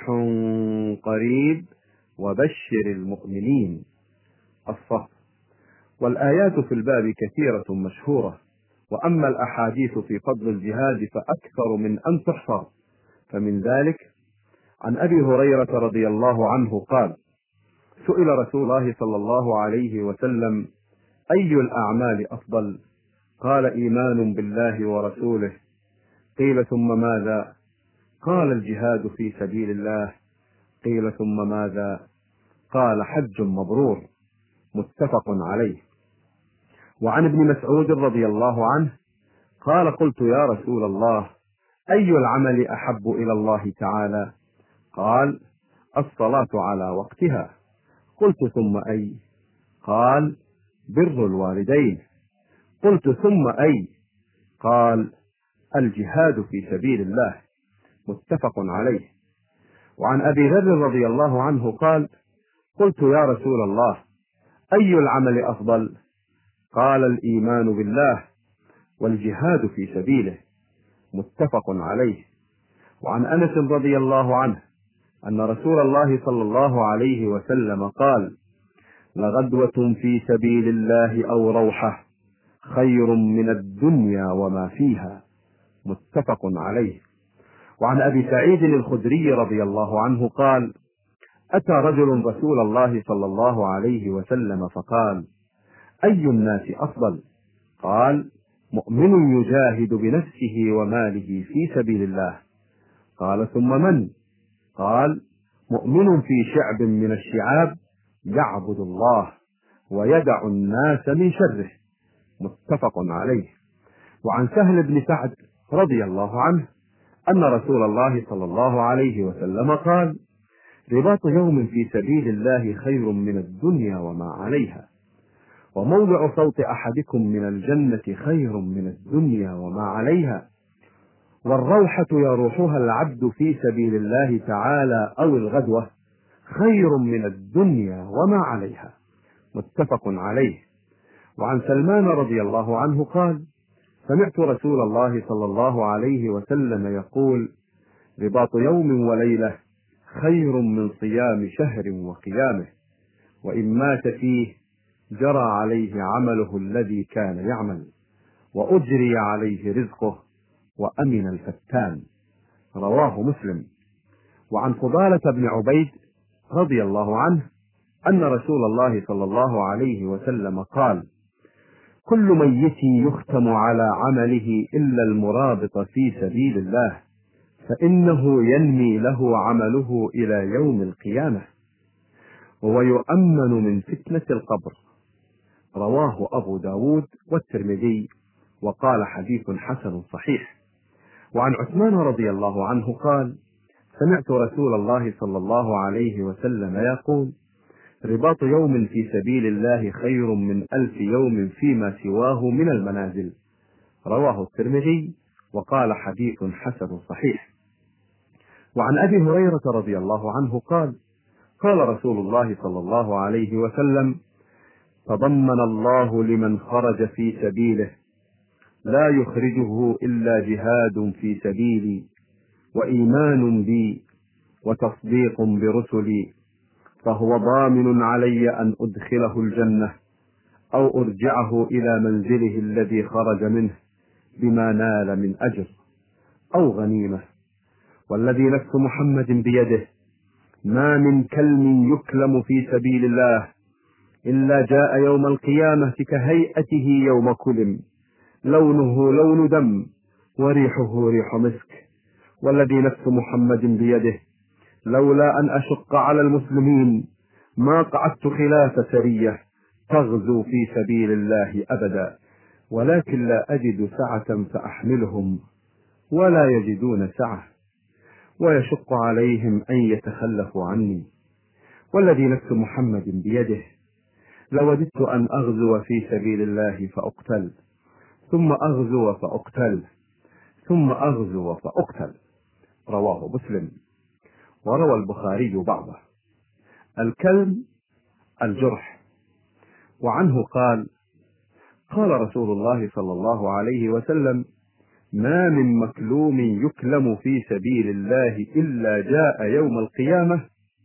قريب وبشر المؤمنين. الصف. والآيات في الباب كثيرة مشهورة، وأما الأحاديث في فضل الجهاد فأكثر من أن تحصر. فمن ذلك عن أبي هريرة رضي الله عنه قال: سئل رسول الله صلى الله عليه وسلم: أي الأعمال أفضل؟ قال: إيمان بالله ورسوله. قيل: ثم ماذا؟ قال: الجهاد في سبيل الله. قيل: ثم ماذا؟ قال: حج مبرور. متفق عليه. وعن ابن مسعود رضي الله عنه قال: قلت يا رسول الله، أي العمل أحب إلى الله تعالى؟ قال: الصلاة على وقتها. قلت: ثم أي؟ قال: بر الوالدين. قلت: ثم أي؟ قال: الجهاد في سبيل الله. متفق عليه. وعن أبي ذر رضي الله عنه قال: قلت يا رسول الله، أي العمل أفضل؟ قال: الإيمان بالله والجهاد في سبيله. متفق عليه. وعن أنس رضي الله عنه أن رسول الله صلى الله عليه وسلم قال: لغدوة في سبيل الله أو روحة خير من الدنيا وما فيها. متفق عليه. وعن أبي سعيد الخدري رضي الله عنه قال: أتى رجل رسول الله صلى الله عليه وسلم فقال: أي الناس أفضل؟ قال: مؤمن يجاهد بنفسه وماله في سبيل الله. قال: ثم من؟ قال: مؤمن في شعب من الشعاب يعبد الله ويدع الناس من شره. متفق عليه. وعن سهل بن سعد رضي الله عنه أن رسول الله صلى الله عليه وسلم قال: رباط يوم في سبيل الله خير من الدنيا وما عليها، وموضع صوت أحدكم من الجنة خير من الدنيا وما عليها، والروحة يروحها العبد في سبيل الله تعالى أو الغدوة خير من الدنيا وما عليها. متفق عليه. وعن سلمان رضي الله عنه قال: سمعت رسول الله صلى الله عليه وسلم يقول: رباط يوم وليلة خير من صيام شهر وقيامه، وإن مات فيه جرى عليه عمله الذي كان يعمل، وأجري عليه رزقه، وأمن الفتان. رواه مسلم. وعن فضالة بن عبيد رضي الله عنه أن رسول الله صلى الله عليه وسلم قال: كل ميت يختم على عمله إلا المرابط في سبيل الله، فإنه ينمي له عمله إلى يوم القيامة، ويؤمن من فتنة القبر. رواه أبو داود والترمذي، وقال: حديث حسن صحيح. وعن عثمان رضي الله عنه قال: سمعت رسول الله صلى الله عليه وسلم يقول: رباط يوم في سبيل الله خير من 1000 يوم فيما سواه من المنازل. رواه الترمذي، وقال: حديث حسن صحيح. وعن أبي هريرة رضي الله عنه قال: قال رسول الله صلى الله عليه وسلم: تضمن الله لمن خرج في سبيله لا يخرجه إلا جهاد في سبيلي، وإيمان بي، وتصديق برسلي، فهو ضامن علي أن أدخله الجنة أو أرجعه إلى منزله الذي خرج منه بما نال من أجر أو غنيمة. والذي نفس محمد بيده ما من كلم يكلم في سبيل الله إلا جاء يوم القيامة كهيئته يوم كلم، لونه لون دم، وريحه ريح مسك، والذي نفس محمد بيده لولا أن أشق على المسلمين ما قعدت خلاف سرية تغزو في سبيل الله أبدا، ولكن لا أجد سعة فأحملهم ولا يجدون سعة، ويشق عليهم أن يتخلفوا عني، والذي نفس محمد بيده لوددت أن أغزو في سبيل الله فأقتل، ثم أغزو فأقتل، ثم أغزو فأقتل. رواه مسلم. وروى البخاري بعضه. الكلم الجرح. وعنه قال: قال رسول الله صلى الله عليه وسلم: ما من مكلوم يكلم في سبيل الله إلا جاء يوم القيامة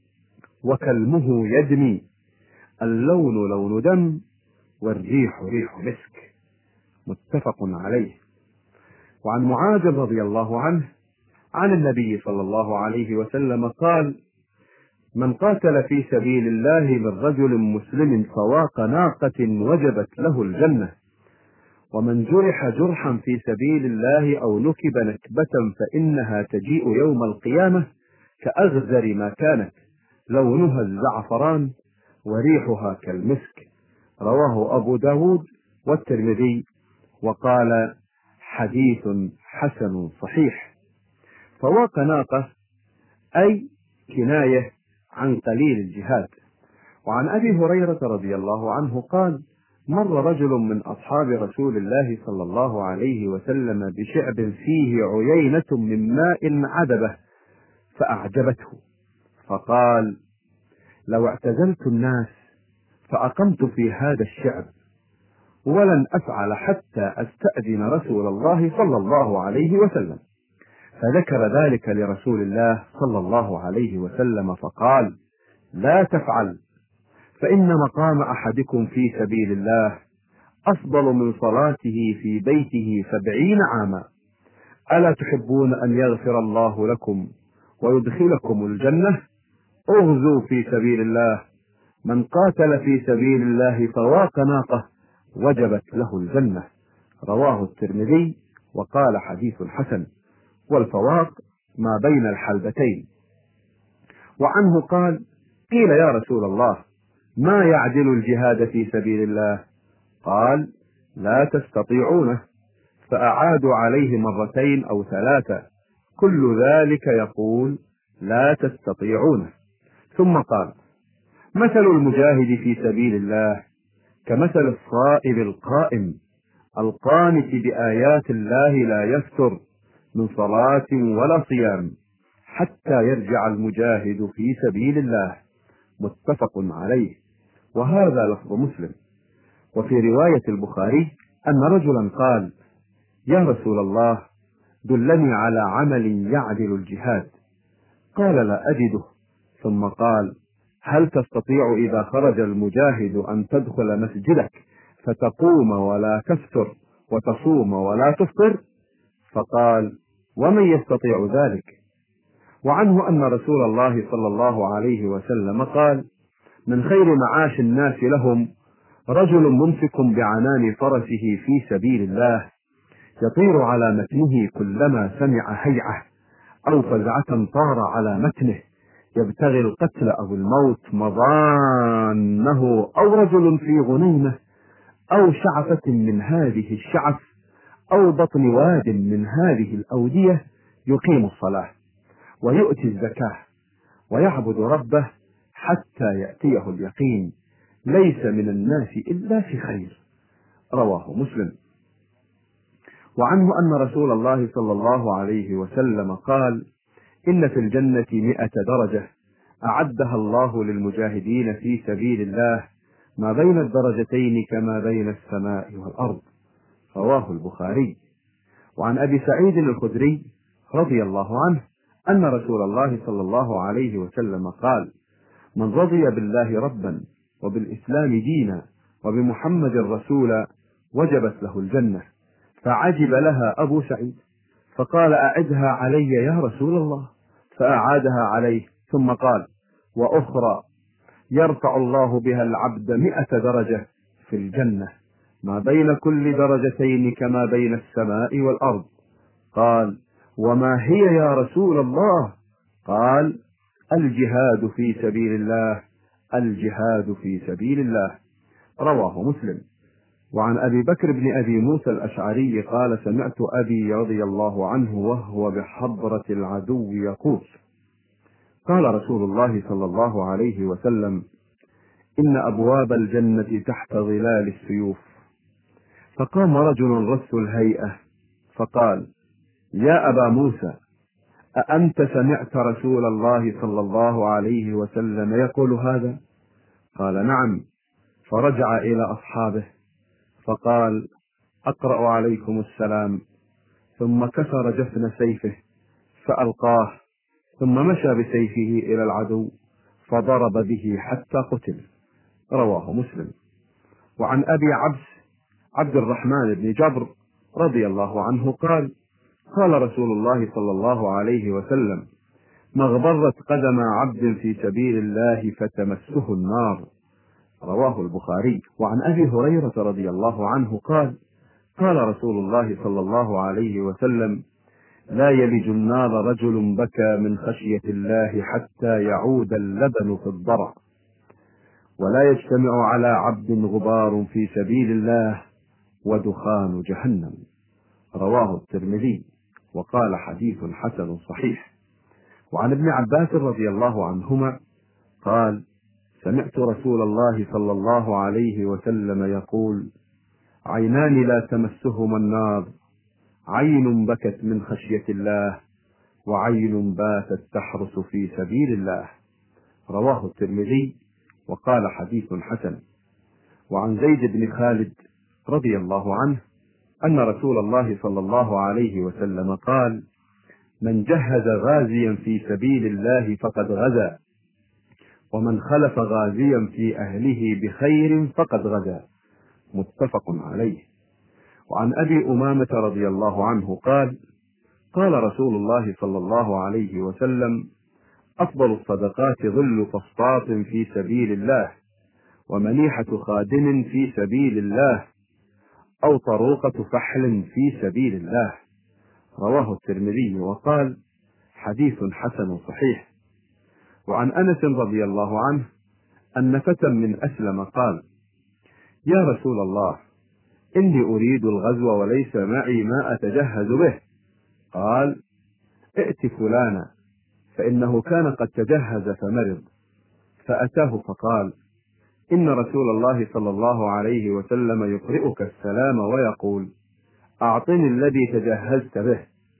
وكلمه يدمي، اللون لون دم، والريح ريح مسك. متفق عليه. وعن معاذ رضي الله عنه عن النبي صلى الله عليه وسلم قال: من قاتل في سبيل الله من رجل مسلم فواق ناقة وجبت له الجنة، ومن جرح جرحا في سبيل الله أو نكب نكبة فإنها تجيء يوم القيامة كأغزر ما كانت، لونها الزعفران وريحها كالمسك. رواه أبو داود والترمذي، وقال: حديث حسن صحيح. فواق ناقة أي كناية عن قليل الجهاد. وعن أبي هريرة رضي الله عنه قال: مر رجل من أصحاب رسول الله صلى الله عليه وسلم بشعب فيه عيينة من ماء عذبة فأعجبته، فقال: لو اعتزلت الناس فأقمت في هذا الشعب ولن أفعل حتى أستأذن رسول الله صلى الله عليه وسلم. فذكر ذلك لرسول الله صلى الله عليه وسلم فقال: لا تفعل، فإن مقام أحدكم في سبيل الله أفضل من صلاته في بيته 70 عاما. ألا تحبون أن يغفر الله لكم ويدخلكم الجنة؟ اغزوا في سبيل الله. من قاتل في سبيل الله فواق ناقة وجبت له الجنة. رواه الترمذي وقال: حديث حسن. والفواق ما بين الحلبتين. وعنه قال: قيل يا رسول الله ما يعدل الجهاد في سبيل الله؟ قال: لا تستطيعونه. فأعادوا عليه 2 أو 3، كل ذلك يقول: لا تستطيعونه. ثم قال: مثل المجاهد في سبيل الله كمثل الصائم القائم القانت بآيات الله لا يفتر من صلاة ولا صيام حتى يرجع المجاهد في سبيل الله. متفق عليه. وهذا لفظ مسلم. وفي رواية البخاري أن رجلا قال: يا رسول الله دلني على عمل يعدل الجهاد. قال: لا أجده. ثم قال: هل تستطيع إذا خرج المجاهد أن تدخل مسجدك فتقوم ولا تفتر وتصوم ولا تفطر؟ فقال: ومن يستطيع ذلك؟ وعنه أن رسول الله صلى الله عليه وسلم قال: من خير معاش الناس لهم رجل ممسك بعنان فرسه في سبيل الله يطير على متنه كلما سمع هيعة أو فزعة طار على متنه يبتغي القتل أو الموت مضانه، أو رجل في غنيمة أو شعفة من هذه الشعف أو بطن واد من هذه الأودية يقيم الصلاة ويؤتي الزكاة ويعبد ربه حتى يأتيه اليقين، ليس من الناس إلا في خير. رواه مسلم. وعنه أن رسول الله صلى الله عليه وسلم قال: إن في الجنة 100 درجة أعدها الله للمجاهدين في سبيل الله ما بين الدرجتين كما بين السماء والأرض. رواه البخاري. وعن أبي سعيد الخدري رضي الله عنه أن رسول الله صلى الله عليه وسلم قال: من رضي بالله ربا وبالإسلام دينا وبمحمد رسولا وجبت له الجنة. فعجب لها أبو سعيد فقال: أعدها علي يا رسول الله. فأعادها عليه ثم قال: وأخرى يرفع الله بها العبد 100 درجة في الجنة ما بين كل درجتين كما بين السماء والأرض. قال: وما هي يا رسول الله؟ قال: الجهاد في سبيل الله، الجهاد في سبيل الله. رواه مسلم. وعن أبي بكر بن أبي موسى الأشعري قال: سمعت أبي رضي الله عنه وهو بحضرة العدو يقول: قال رسول الله صلى الله عليه وسلم: إن أبواب الجنة تحت ظلال السيوف. فقام رجل رث الهيئة فقال: يا أبا موسى، أأنت سمعت رسول الله صلى الله عليه وسلم يقول هذا؟ قال: نعم. فرجع إلى أصحابه فقال: أقرأ عليكم السلام. ثم كسر جفن سيفه فألقاه، ثم مشى بسيفه إلى العدو فضرب به حتى قتل. رواه مسلم. وعن أبي عبد الرحمن بن جبر رضي الله عنه قال: قال رسول الله صلى الله عليه وسلم: ما اغبرت قدم عبد في سبيل الله فتمسه النار. رواه البخاري. وعن أبي هريرة رضي الله عنه قال: قال رسول الله صلى الله عليه وسلم: لا يلج النار رجل بكى من خشية الله حتى يعود اللبن في الضرع، ولا يجتمع على عبد غبار في سبيل الله ودخان جهنم. رواه الترمذي وقال: حديث حسن صحيح. وعن ابن عباس رضي الله عنهما قال: سمعت رسول الله صلى الله عليه وسلم يقول: عينان لا تمسهما النار، عين بكت من خشية الله، وعين باتت تحرس في سبيل الله. رواه الترمذي وقال: حديث حسن. وعن زيد بن خالد رضي الله عنه أن رسول الله صلى الله عليه وسلم قال: من جهز غازيا في سبيل الله فقد غزا، ومن خلف غازيا في أهله بخير فقد غزا. متفق عليه. وعن أبي أمامة رضي الله عنه قال: قال رسول الله صلى الله عليه وسلم: أفضل الصدقات ظل فسطاط في سبيل الله، ومنيحة خادم في سبيل الله، أو طروقة فحل في سبيل الله. رواه الترمذي وقال: حديث حسن صحيح. وعن أنس رضي الله عنه أن فتى من أسلم قال: يا رسول الله، إني أريد الغزو وليس معي ما أتجهز به. قال: ائت فلانا، فإنه كان قد تجهز فمرض. فأتاه فقال: إن رسول الله صلى الله عليه وسلم يقرئك السلام ويقول: أعطني الذي تجهزت به.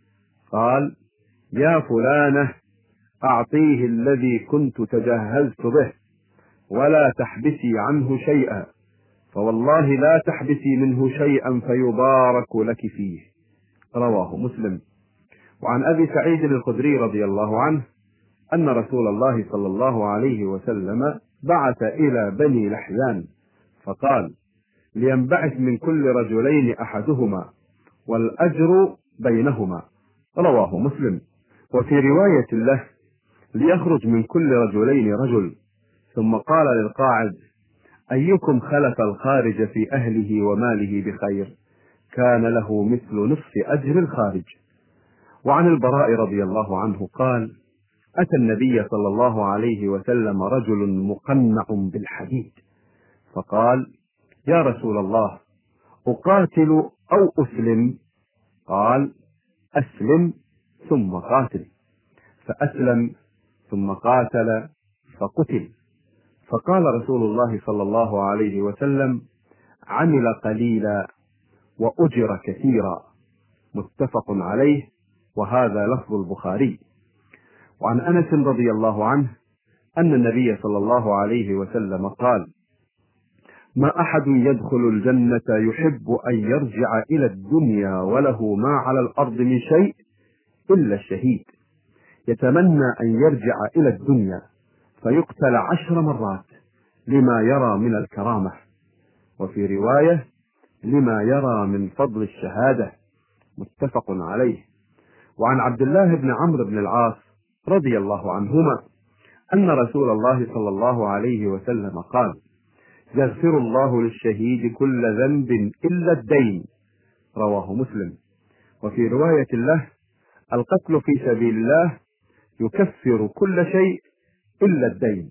قال: يا فلانة، أعطيه الذي كنت تجهزت به، ولا تحبسي عنه شيئا، فوالله لا تحبسي منه شيئا فيبارك لك فيه. رواه مسلم. وعن أبي سعيد الخدري رضي الله عنه أن رسول الله صلى الله عليه وسلم بعث إلى بني لحيان فقال: لينبعث من كل رجلين أحدهما، والأجر بينهما. رواه مسلم. وفي رواية له: ليخرج من كل رجلين رجل. ثم قال للقاعد: أيكم خلف الخارج في أهله وماله بخير، كان له مثل نصف أجر الخارج. وعن البراء رضي الله عنه قال: أتى النبي صلى الله عليه وسلم رجل مقنع بالحديد فقال: يا رسول الله، أقاتل أو أسلم؟ قال: أسلم ثم قاتل. فأسلم ثم قاتل فقتل. فقال رسول الله صلى الله عليه وسلم: عمل قليلا وأجر كثيرا. متفق عليه، وهذا لفظ البخاري. وعن أنس رضي الله عنه أن النبي صلى الله عليه وسلم قال: ما أحد يدخل الجنة يحب أن يرجع إلى الدنيا وله ما على الأرض من شيء إلا الشهيد، يتمنى أن يرجع إلى الدنيا فيقتل 10 مرات لما يرى من الكرامة، وفي رواية: لما يرى من فضل الشهادة. متفق عليه. وعن عبد الله بن عمرو بن العاص رضي الله عنهما أن رسول الله صلى الله عليه وسلم قال: يغفر الله للشهيد كل ذنب إلا الدين. رواه مسلم. وفي رواية له: القتل في سبيل الله يكفر كل شيء إلا الدين.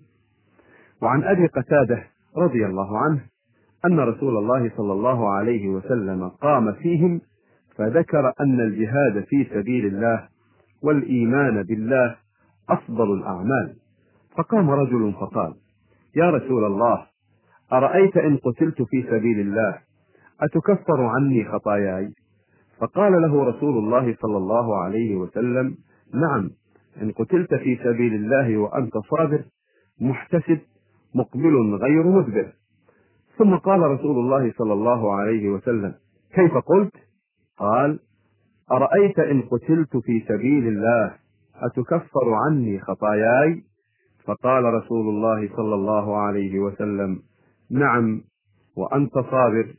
وعن أبي قتادة رضي الله عنه أن رسول الله صلى الله عليه وسلم قام فيهم فذكر أن الجهاد في سبيل الله والإيمان بالله أفضل الأعمال، فقام رجل فقال: يا رسول الله، أرأيت إن قتلت في سبيل الله أتكفر عني خطاياي؟ فقال له رسول الله صلى الله عليه وسلم: نعم، إن قتلت في سبيل الله وأنت صابر محتسب مقبل غير مدبر. ثم قال رسول الله صلى الله عليه وسلم: كيف قلت؟ قال: أرأيت إن قتلت في سبيل الله أتكفر عني خطاياي؟ فقال رسول الله صلى الله عليه وسلم: نعم، وأنت صابر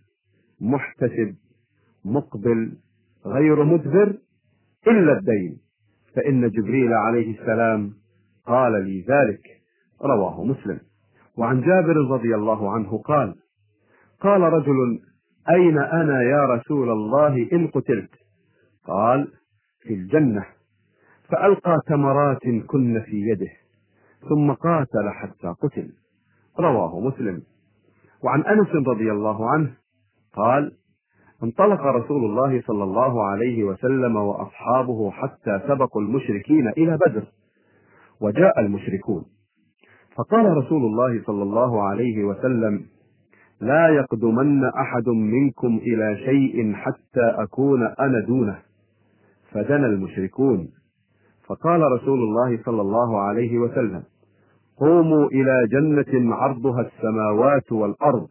محتسب مقبل غير مدبر إلا الدين، فإن جبريل عليه السلام قال لي ذلك. رواه مسلم. وعن جابر رضي الله عنه قال: قال رجل: أين أنا يا رسول الله إن قتلت؟ قال: في الجنة. فألقى تمرات كن في يده ثم قاتل حتى قتل. رواه مسلم. وعن أنس رضي الله عنه قال: انطلق رسول الله صلى الله عليه وسلم وأصحابه حتى سبقوا المشركين إلى بدر، وجاء المشركون، فقال رسول الله صلى الله عليه وسلم: لا يقدمن أحد منكم إلى شيء حتى أكون أنا دونه. فدنا المشركون، فقال رسول الله صلى الله عليه وسلم: قوموا إلى جنة عرضها السماوات والأرض.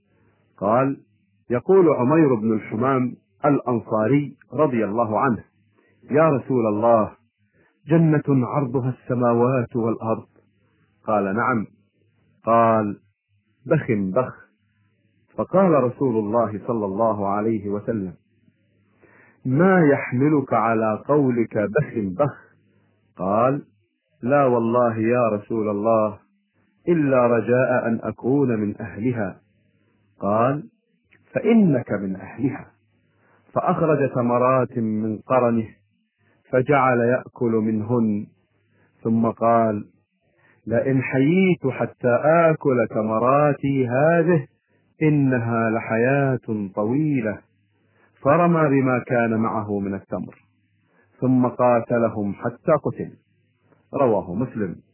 قال: يقول عمير بن الحمام الأنصاري رضي الله عنه: يا رسول الله، جنة عرضها السماوات والأرض؟ قال: نعم. قال: بخ بخ. فقال رسول الله صلى الله عليه وسلم: ما يحملك على قولك بخ بخ؟ قال: لا والله يا رسول الله، إلا رجاء أن أكون من أهلها. قال: فإنك من أهلها. فأخرج تمرات من قرنه فجعل يأكل منهن، ثم قال: لئن حييت حتى آكل تمراتي هذه إنها لحياة طويلة. فرمى بما كان معه من التمر ثم قاتلهم حتى قتل. رواه مسلم.